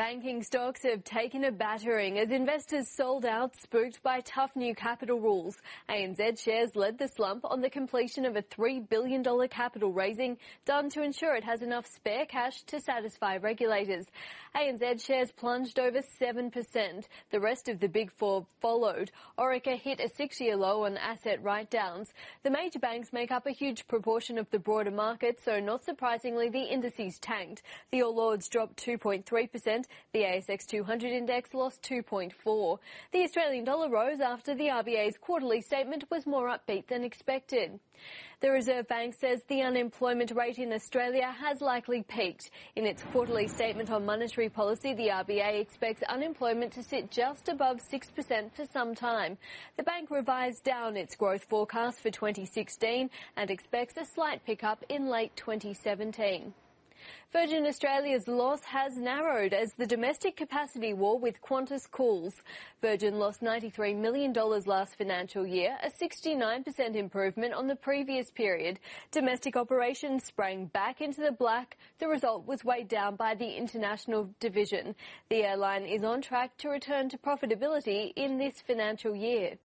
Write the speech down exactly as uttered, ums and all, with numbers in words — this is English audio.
Banking stocks have taken a battering as investors sold out, spooked by tough new capital rules. A N Z shares led the slump on the completion of a three billion dollars capital raising done to ensure it has enough spare cash to satisfy regulators. A N Z shares plunged over seven percent. The rest of the big four followed. Orica hit a six-year low on asset write-downs. The major banks make up a huge proportion of the broader market, so not surprisingly the indices tanked. The All Ords dropped two point three percent. The A S X two hundred index lost two point four. The Australian dollar rose after the R B A's quarterly statement was more upbeat than expected. The Reserve Bank says the unemployment rate in Australia has likely peaked. In its quarterly statement on monetary policy, the R B A expects unemployment to sit just above six percent for some time. The bank revised down its growth forecast for twenty sixteen and expects a slight pickup in late twenty seventeen. Virgin Australia's loss has narrowed as the domestic capacity war with Qantas cools. Virgin lost ninety-three million dollars last financial year, a sixty-nine percent improvement on the previous period. Domestic operations sprang back into the black. The result was weighed down by the international division. The airline is on track to return to profitability in this financial year.